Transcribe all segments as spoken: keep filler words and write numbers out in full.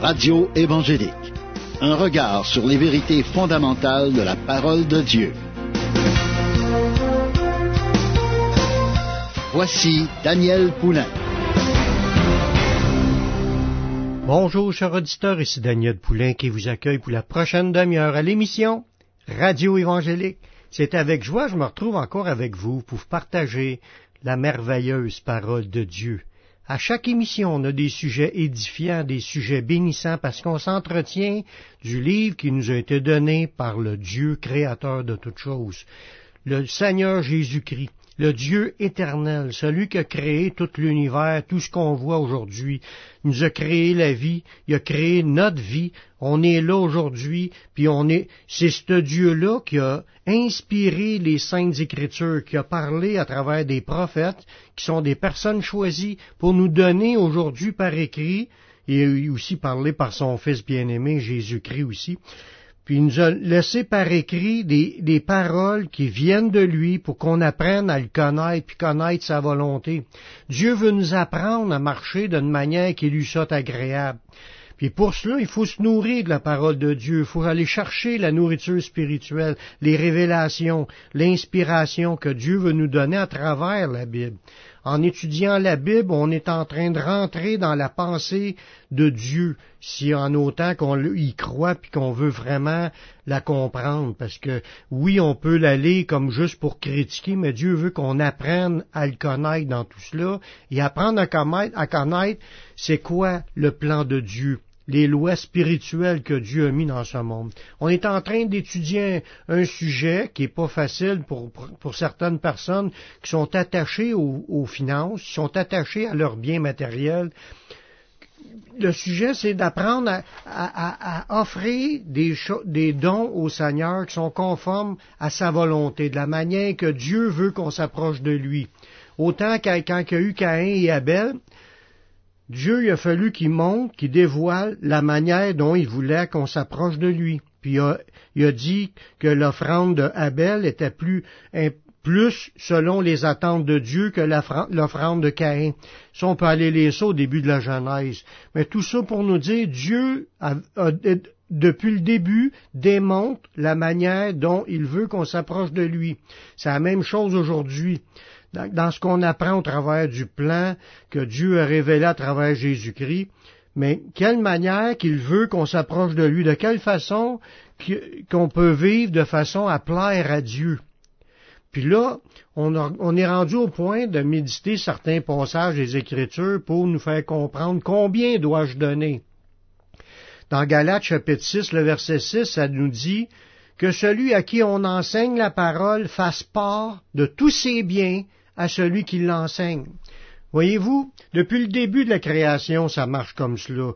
Radio évangélique. Un regard sur les vérités fondamentales de la parole de Dieu. Voici Daniel Poulain. Bonjour, chers auditeurs, ici Daniel Poulain qui vous accueille pour la prochaine demi-heure à l'émission Radio évangélique. C'est avec joie que je me retrouve encore avec vous pour partager la merveilleuse parole de Dieu. À chaque émission, on a des sujets édifiants, des sujets bénissants, parce qu'on s'entretient du livre qui nous a été donné par le Dieu créateur de toutes choses, le Seigneur Jésus-Christ, le Dieu éternel, celui qui a créé tout l'univers, tout ce qu'on voit aujourd'hui. Il nous a créé la vie, il a créé notre vie, on est là aujourd'hui, puis on est, c'est ce Dieu-là qui a inspiré les Saintes Écritures, qui a parlé à travers des prophètes, qui sont des personnes choisies pour nous donner aujourd'hui par écrit, et aussi parlé par son Fils bien-aimé, Jésus-Christ aussi. Puis il nous a laissé par écrit des, des paroles qui viennent de lui pour qu'on apprenne à le connaître puis connaître sa volonté. Dieu veut nous apprendre à marcher d'une manière qui lui soit agréable. Puis pour cela, il faut se nourrir de la parole de Dieu. Il faut aller chercher la nourriture spirituelle, les révélations, l'inspiration que Dieu veut nous donner à travers la Bible. En étudiant la Bible, on est en train de rentrer dans la pensée de Dieu, si en autant qu'on y croit puis qu'on veut vraiment la comprendre. Parce que oui, on peut l'aller comme juste pour critiquer, mais Dieu veut qu'on apprenne à le connaître dans tout cela et apprendre à connaître, à connaître c'est quoi le plan de Dieu, les lois spirituelles que Dieu a mis dans ce monde. On est en train d'étudier un, un sujet qui est pas facile pour, pour, pour certaines personnes qui sont attachées aux, aux finances, qui sont attachées à leurs biens matériels. Le sujet, c'est d'apprendre à, à, à offrir des, cho- des dons au Seigneur qui sont conformes à sa volonté, de la manière que Dieu veut qu'on s'approche de lui. Autant quand, quand il y a eu Caïn et Abel, Dieu, il a fallu qu'il montre, qu'il dévoile la manière dont il voulait qu'on s'approche de lui. Puis il a, il a dit que l'offrande d'Abel était plus, plus selon les attentes de Dieu que l'offrande de Caïn. Ça, on peut aller lire ça au début de la Genèse. Mais tout ça pour nous dire, Dieu, a, a, depuis le début, démontre la manière dont il veut qu'on s'approche de lui. C'est la même chose aujourd'hui. Dans ce qu'on apprend au travers du plan que Dieu a révélé à travers Jésus-Christ, mais quelle manière qu'il veut qu'on s'approche de lui, de quelle façon qu'on peut vivre de façon à plaire à Dieu. Puis là, on, a, on est rendu au point de méditer certains passages des Écritures pour nous faire comprendre combien dois-je donner. Dans Galates chapitre six, le verset six, ça nous dit que celui à qui on enseigne la parole fasse part de tous ses biens à celui qui l'enseigne. Voyez-vous, depuis le début de la création, ça marche comme cela.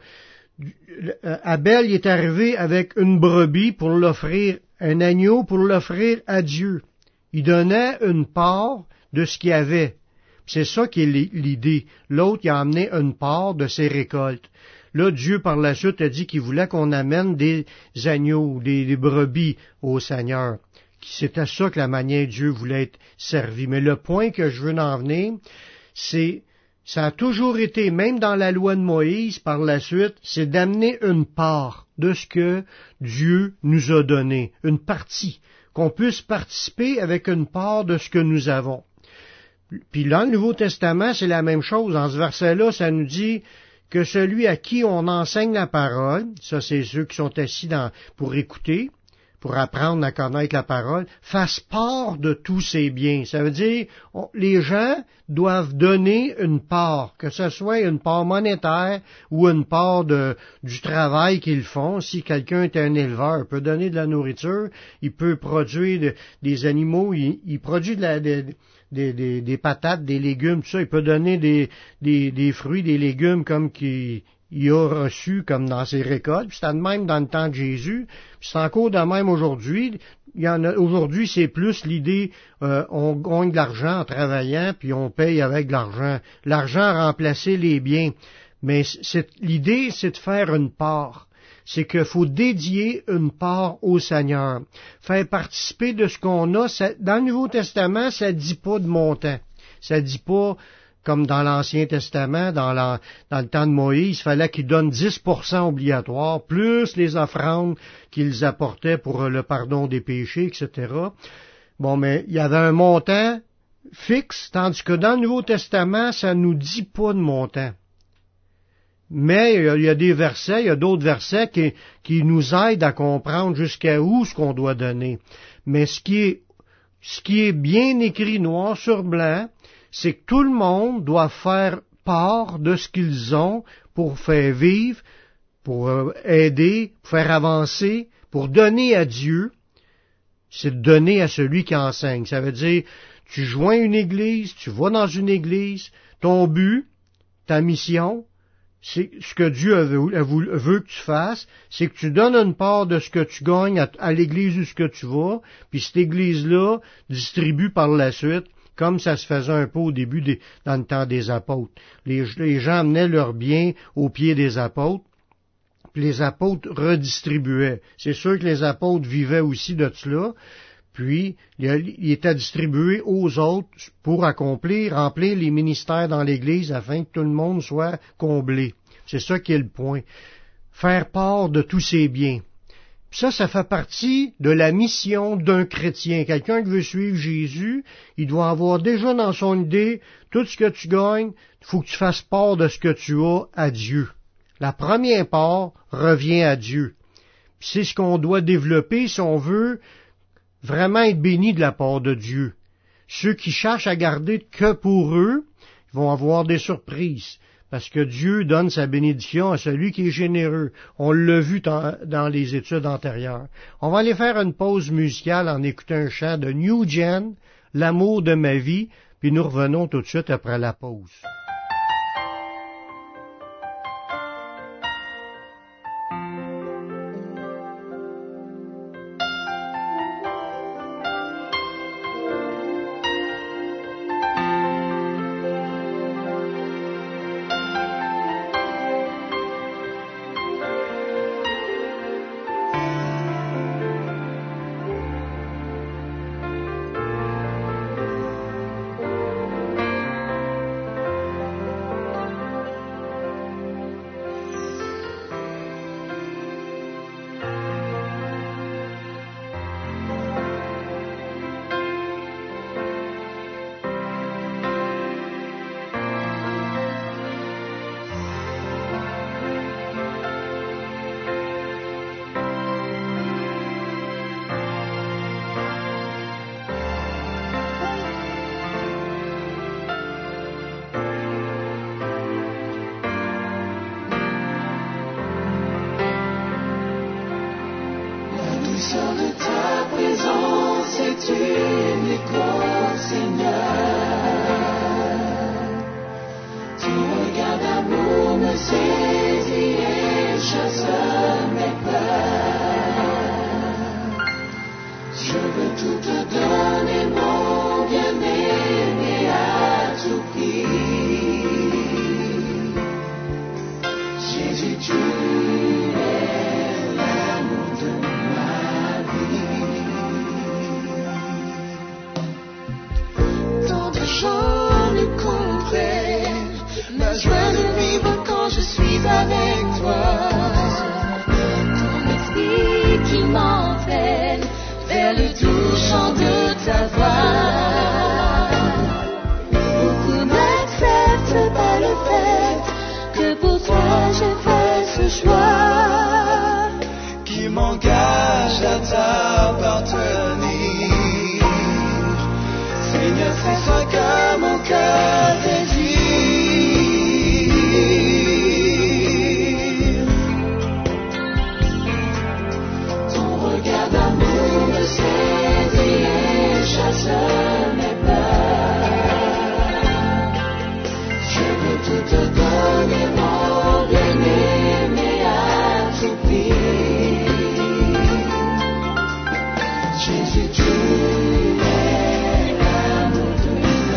Abel il est arrivé avec une brebis pour l'offrir, un agneau pour l'offrir à Dieu. Il donnait une part de ce qu'il avait. C'est ça qui est l'idée. L'autre, il a amené une part de ses récoltes. Là, Dieu, par la suite, a dit qu'il voulait qu'on amène des agneaux, des, des brebis au Seigneur. C'était ça que la manière Dieu voulait être servi. Mais le point que je veux en venir, c'est, ça a toujours été, même dans la loi de Moïse, par la suite, c'est d'amener une part de ce que Dieu nous a donné, une partie, qu'on puisse participer avec une part de ce que nous avons. Puis dans le Nouveau Testament, c'est la même chose. Dans ce verset-là, ça nous dit que celui à qui on enseigne la parole, ça c'est ceux qui sont assis dans, pour écouter, pour apprendre à connaître la parole, fasse part de tous ses biens. Ça veut dire, on, les gens doivent donner une part, que ce soit une part monétaire ou une part de, du travail qu'ils font. Si quelqu'un est un éleveur, il peut donner de la nourriture, il peut produire de, des animaux, il, il produit de la... De, Des, des, des patates, des légumes, tout ça. Il peut donner des, des, des fruits, des légumes comme qu'il il a reçu comme dans ses récoltes. Puis c'était de même dans le temps de Jésus. Puis c'est encore de même aujourd'hui. Il y en a, aujourd'hui, c'est plus l'idée, euh, on gagne de l'argent en travaillant, puis on paye avec de l'argent. L'argent a remplacé les biens. Mais c'est, l'idée, c'est de faire une part. C'est qu'il faut dédier une part au Seigneur. Faire participer de ce qu'on a. Ça, dans le Nouveau Testament, ça ne dit pas de montant. Ça ne dit pas comme dans l'Ancien Testament, dans, la, dans le temps de Moïse, il fallait qu'ils donnent dix pour cent obligatoire, plus les offrandes qu'ils apportaient pour le pardon des péchés, et cetera. Bon, mais il y avait un montant fixe, tandis que dans le Nouveau Testament, ça nous dit pas de montant. Mais il y a des versets, il y a d'autres versets qui, qui nous aident à comprendre jusqu'à où ce qu'on doit donner. Mais ce qui est, ce qui est bien écrit noir sur blanc, c'est que tout le monde doit faire part de ce qu'ils ont pour faire vivre, pour aider, pour faire avancer, pour donner à Dieu. C'est de donner à celui qui enseigne. Ça veut dire, tu joins une église, tu vas dans une église, ton but, ta mission, c'est ce que Dieu veut que tu fasses, c'est que tu donnes une part de ce que tu gagnes à, à l'église où ce que tu vas, puis cette église-là distribue par la suite, comme ça se faisait un peu au début des, dans le temps des apôtres. Les, les gens amenaient leurs biens aux pieds des apôtres, puis les apôtres redistribuaient. C'est sûr que les apôtres vivaient aussi de cela, puis il était distribué aux autres pour accomplir, remplir les ministères dans l'Église afin que tout le monde soit comblé. C'est ça qui est le point. Faire part de tous ses biens. Puis ça, ça fait partie de la mission d'un chrétien. Quelqu'un qui veut suivre Jésus, il doit avoir déjà dans son idée, tout ce que tu gagnes, il faut que tu fasses part de ce que tu as à Dieu. La première part revient à Dieu. Puis c'est ce qu'on doit développer si on veut vraiment être béni de la part de Dieu. Ceux qui cherchent à garder que pour eux, ils vont avoir des surprises, parce que Dieu donne sa bénédiction à celui qui est généreux. On l'a vu dans les études antérieures. On va aller faire une pause musicale en écoutant un chant de New Gen, L'amour de ma vie, puis nous revenons tout de suite après la pause. Jésus, tu es l'amour de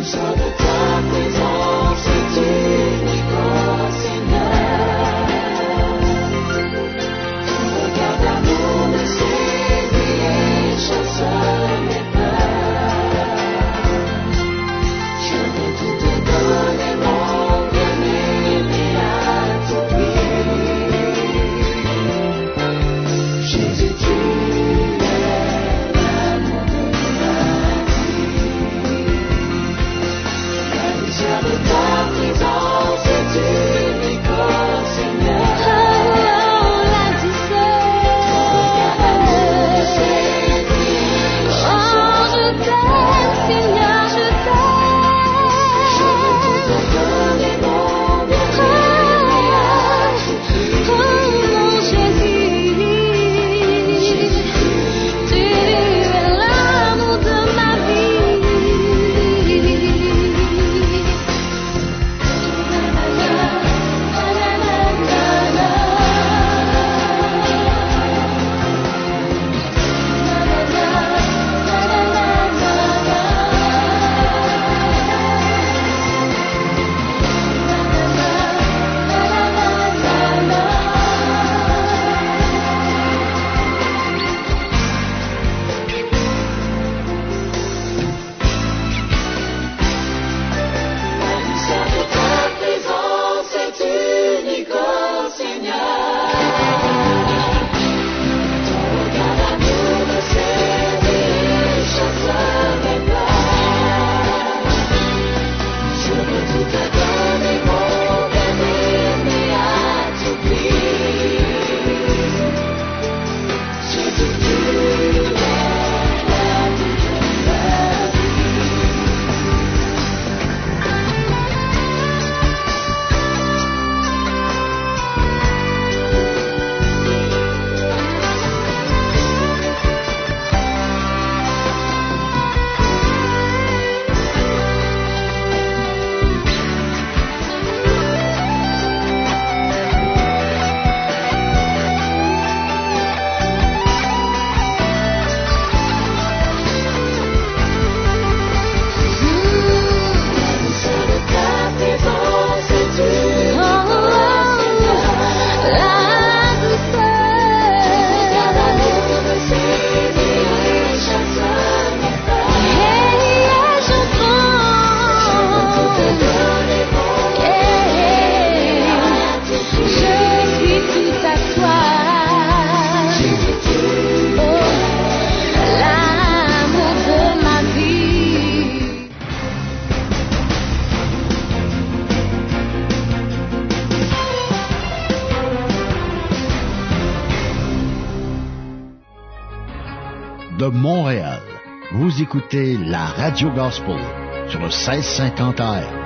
de Montréal. Vous écoutez la Radio Gospel sur le seize cinquante A M.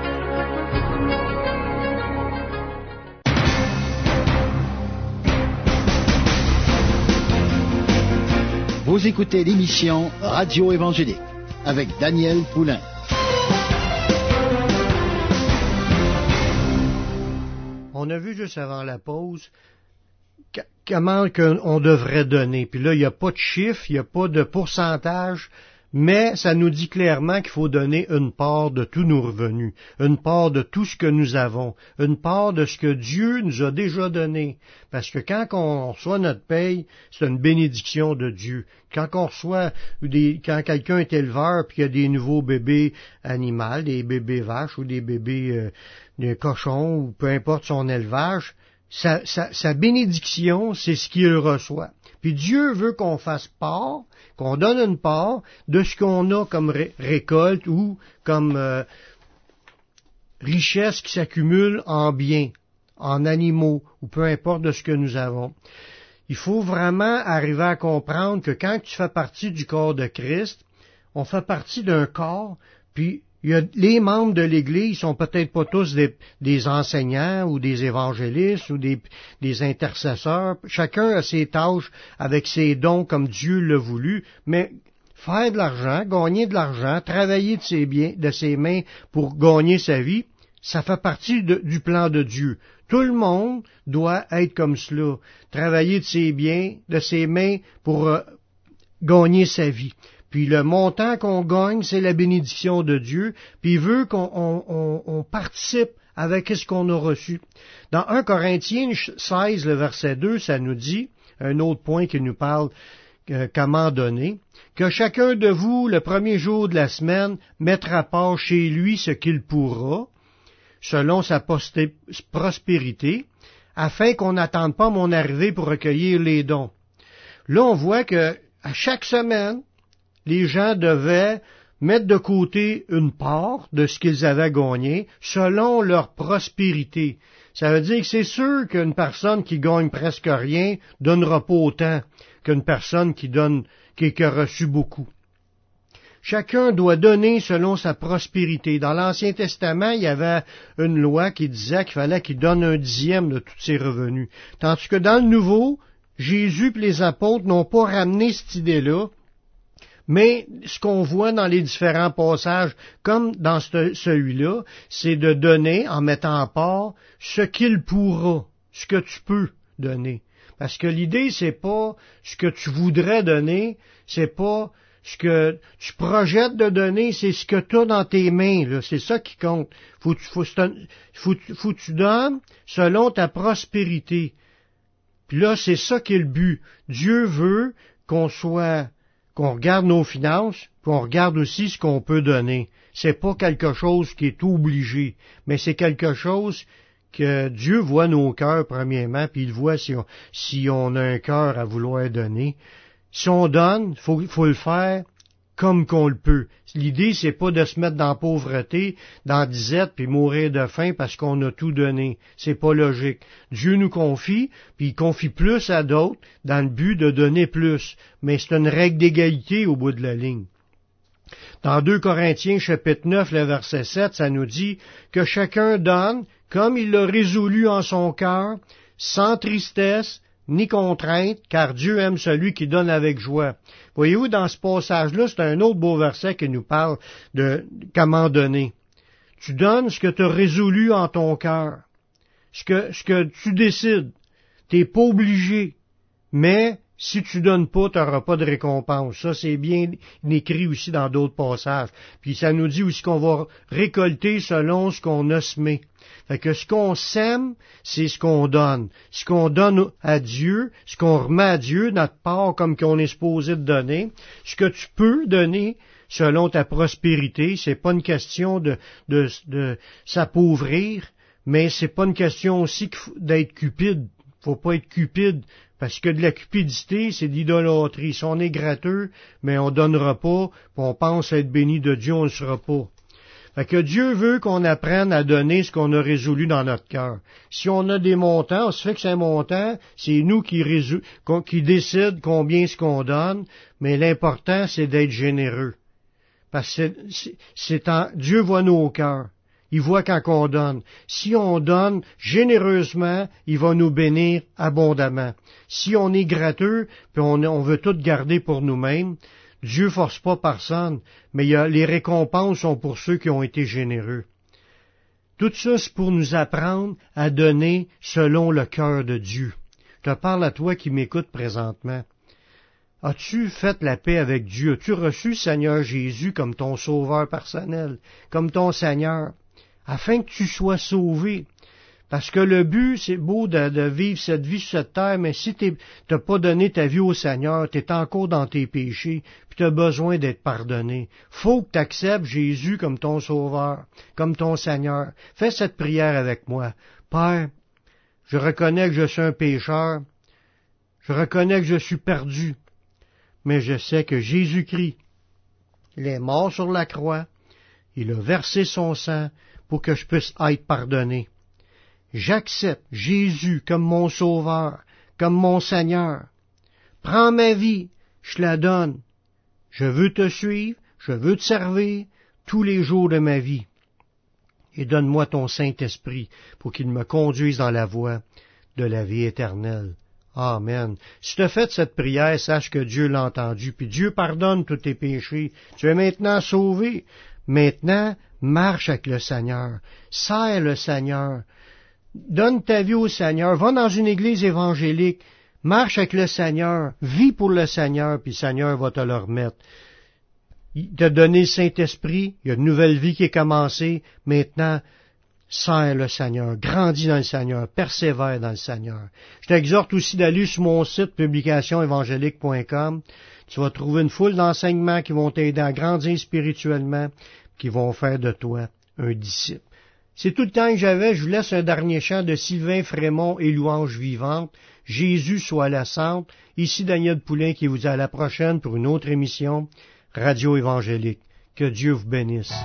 Vous écoutez l'émission Radio Évangélique avec Daniel Poulain. On a vu juste avant la pause comment on devrait donner. Puis là, il n'y a pas de chiffre, il n'y a pas de pourcentage, mais ça nous dit clairement qu'il faut donner une part de tous nos revenus, une part de tout ce que nous avons, une part de ce que Dieu nous a déjà donné. Parce que quand on reçoit notre paye, c'est une bénédiction de Dieu. Quand on reçoit des, quand quelqu'un est éleveur puis qu'il y a des nouveaux bébés animaux, des bébés vaches ou des bébés euh, des cochons ou peu importe son élevage, Sa, sa, sa bénédiction, c'est ce qu'il reçoit. Puis Dieu veut qu'on fasse part, qu'on donne une part de ce qu'on a comme ré- récolte ou comme euh, richesse qui s'accumule en biens, en animaux, ou peu importe de ce que nous avons. Il faut vraiment arriver à comprendre que quand tu fais partie du corps de Christ, on fait partie d'un corps, puis il y a, les membres de l'Église sont peut-être pas tous des, des enseignants ou des évangélistes ou des, des intercesseurs. Chacun a ses tâches avec ses dons comme Dieu l'a voulu, mais faire de l'argent, gagner de l'argent, travailler de ses biens, de ses mains pour gagner sa vie, ça fait partie de, du plan de Dieu. Tout le monde doit être comme cela, travailler de ses biens, de ses mains pour euh, gagner sa vie. puis le montant qu'on gagne, c'est la bénédiction de Dieu, puis il veut qu'on on, on, on participe avec ce qu'on a reçu. Dans premier Corinthiens seize, le verset deux, ça nous dit, un autre point qui nous parle euh, comment donner, que chacun de vous, le premier jour de la semaine, mettra à part chez lui ce qu'il pourra, selon sa posté- prospérité, afin qu'on n'attende pas mon arrivée pour recueillir les dons. Là, on voit que à chaque semaine, les gens devaient mettre de côté une part de ce qu'ils avaient gagné selon leur prospérité. Ça veut dire que c'est sûr qu'une personne qui gagne presque rien donnera pas autant qu'une personne qui donne, qui, qui a reçu beaucoup. Chacun doit donner selon sa prospérité. Dans l'Ancien Testament, il y avait une loi qui disait qu'il fallait qu'il donne un dixième de tous ses revenus. Tandis que dans le Nouveau, Jésus et les apôtres n'ont pas ramené cette idée-là, mais ce qu'on voit dans les différents passages, comme dans ce, celui-là, c'est de donner en mettant en part ce qu'il pourra, ce que tu peux donner. Parce que l'idée, c'est pas ce que tu voudrais donner, c'est pas ce que tu projettes de donner, c'est ce que tu as dans tes mains, là. C'est ça qui compte. Faut, faut, faut, faut que tu donnes selon ta prospérité. Puis là, c'est ça qui est le but. Dieu veut qu'on soit, qu'on regarde nos finances, puis on regarde aussi ce qu'on peut donner. C'est pas quelque chose qui est obligé, mais c'est quelque chose que Dieu voit nos cœurs premièrement, puis il voit si on, si on a un cœur à vouloir donner. Si on donne, faut, faut le faire comme qu'on le peut. L'idée, c'est pas de se mettre dans la pauvreté, dans la disette, puis mourir de faim parce qu'on a tout donné. C'est pas logique. Dieu nous confie, puis il confie plus à d'autres dans le but de donner plus. Mais c'est une règle d'égalité au bout de la ligne. Dans deux Corinthiens, chapitre neuf, le verset sept, ça nous dit que chacun donne comme il l'a résolu en son cœur, sans tristesse, ni contrainte, car Dieu aime celui qui donne avec joie. Voyez-vous, dans ce passage-là, c'est un autre beau verset qui nous parle de comment donner. Tu donnes ce que tu as résolu en ton cœur, ce que, ce que tu décides. Tu n'es pas obligé, mais si tu donnes pas, tu n'auras pas de récompense. Ça, c'est bien écrit aussi dans d'autres passages. Puis ça nous dit aussi qu'on va récolter selon ce qu'on a semé. Fait que ce qu'on sème, c'est ce qu'on donne. Ce qu'on donne à Dieu, ce qu'on remet à Dieu, notre part comme qu'on est supposé de donner, ce que tu peux donner selon ta prospérité, c'est pas une question de, de, de s'appauvrir, mais c'est pas une question aussi d'être cupide. Faut pas être cupide, parce que de la cupidité, c'est de l'idolâtrie. Si on est gratteux, mais on donnera pas, puis on pense être béni de Dieu, on ne sera pas. Fait que Dieu veut qu'on apprenne à donner ce qu'on a résolu dans notre cœur. Si on a des montants, on se fixe un montant, c'est nous qui, résou... qui décident combien ce qu'on donne, mais l'important, c'est d'être généreux. Parce que c'est, c'est en... Dieu voit nos cœurs. Il voit quand on donne. Si on donne généreusement, il va nous bénir abondamment. Si on est gratteux, puis on, on veut tout garder pour nous-mêmes, Dieu force pas personne, mais il y a, les récompenses sont pour ceux qui ont été généreux. Tout ça, c'est pour nous apprendre à donner selon le cœur de Dieu. Je te parle à toi qui m'écoutes présentement. As-tu fait la paix avec Dieu? As-tu reçu Seigneur Jésus comme ton sauveur personnel, comme ton Seigneur, afin que tu sois sauvé? Parce que le but, c'est beau de, de vivre cette vie sur cette terre, mais si tu n'as pas donné ta vie au Seigneur, tu es encore dans tes péchés, puis tu as besoin d'être pardonné. Faut que tu acceptes Jésus comme ton sauveur, comme ton Seigneur. Fais cette prière avec moi. Père, je reconnais que je suis un pécheur, je reconnais que je suis perdu, mais je sais que Jésus-Christ, il est mort sur la croix, il a versé son sang pour que je puisse être pardonné. J'accepte Jésus comme mon sauveur, comme mon Seigneur. Prends ma vie, je la donne. Je veux te suivre, je veux te servir tous les jours de ma vie. Et donne-moi ton Saint-Esprit pour qu'il me conduise dans la voie de la vie éternelle. Amen. Si tu as fait cette prière, sache que Dieu l'a entendu, puis Dieu pardonne tous tes péchés. Tu es maintenant sauvé. Maintenant, marche avec le Seigneur. Sers le Seigneur. Donne ta vie au Seigneur, va dans une église évangélique, marche avec le Seigneur, vis pour le Seigneur, puis le Seigneur va te le remettre. Il t'a donné le Saint-Esprit, il y a une nouvelle vie qui est commencée. Maintenant, sers le Seigneur, grandis dans le Seigneur, persévère dans le Seigneur. Je t'exhorte aussi d'aller sur mon site publication évangélique point com. Tu vas trouver une foule d'enseignements qui vont t'aider à grandir spirituellement, qui vont faire de toi un disciple. C'est tout le temps que j'avais. Je vous laisse un dernier chant de Sylvain Frémont et Louange Vivante. Jésus soit la centre. Ici Daniel Poulain qui vous dit à la prochaine pour une autre émission Radio Évangélique. Que Dieu vous bénisse.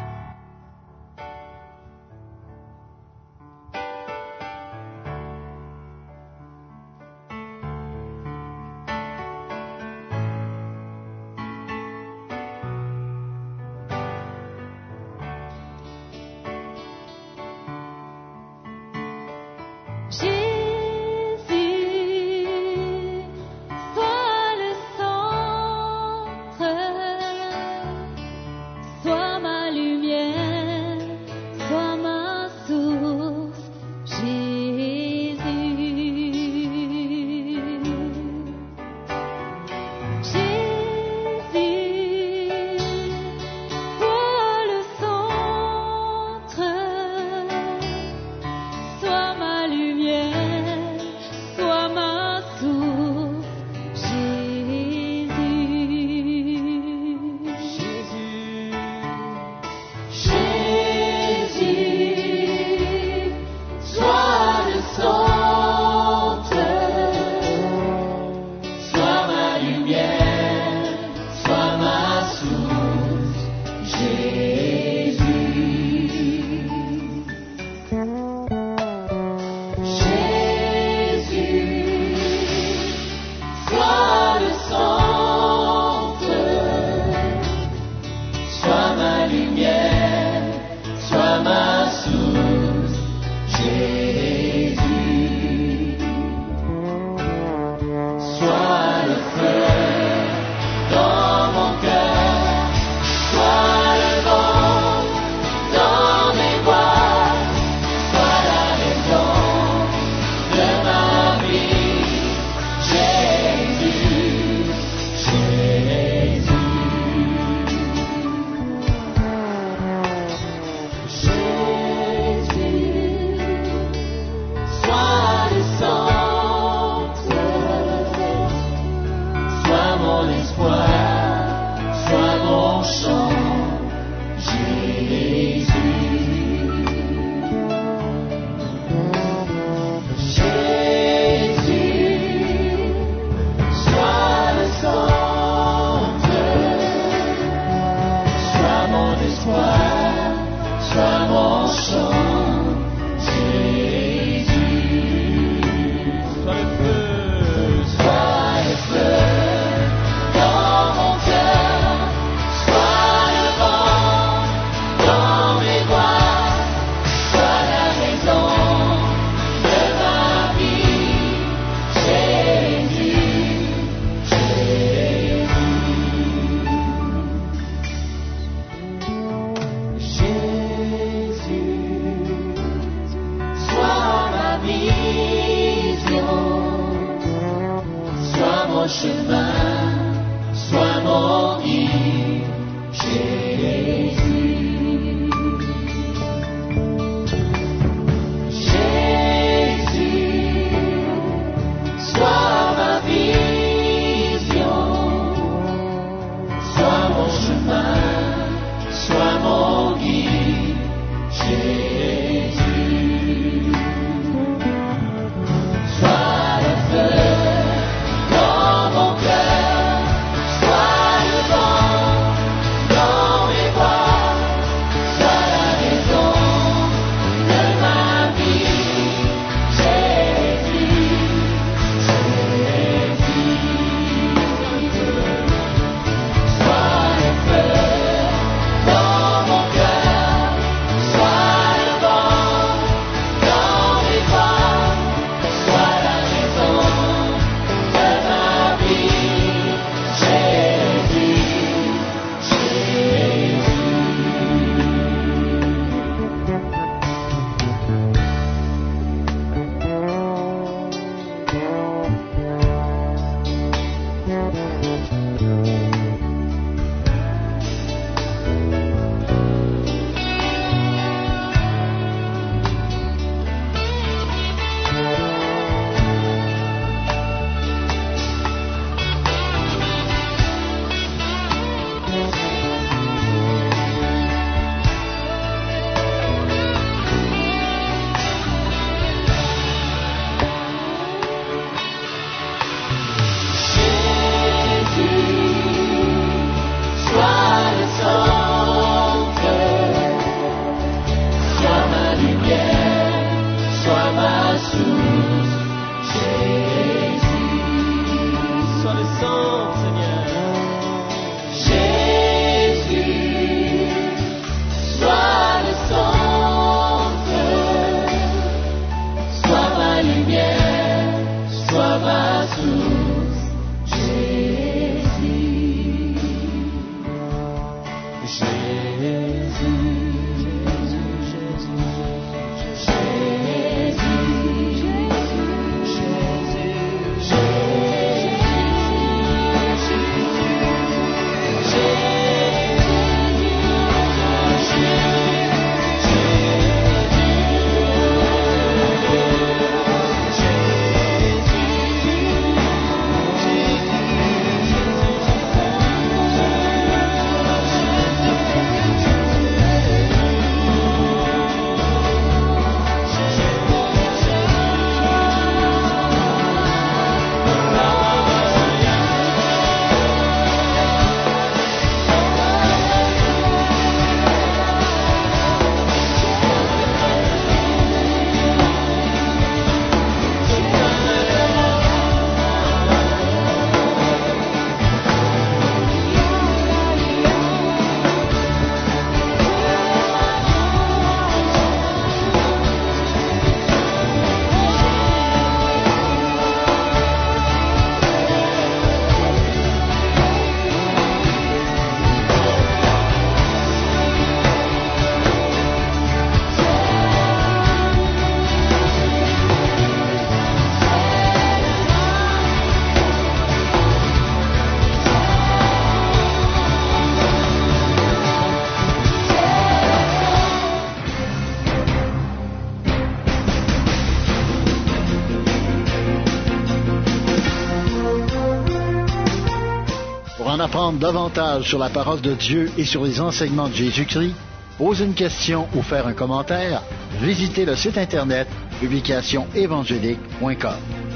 Jésus. en apprendre davantage sur la parole de Dieu et sur les enseignements de Jésus-Christ, poser une question ou faire un commentaire, visitez le site internet publication évangélique point com.